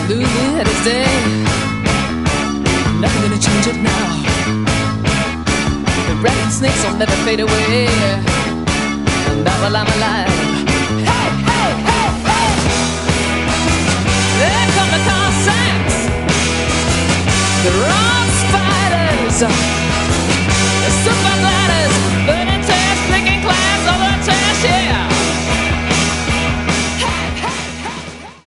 Lulu had his day. Nothing gonna change it now. The rat and snakes will never fade away. Babble, I'm alive.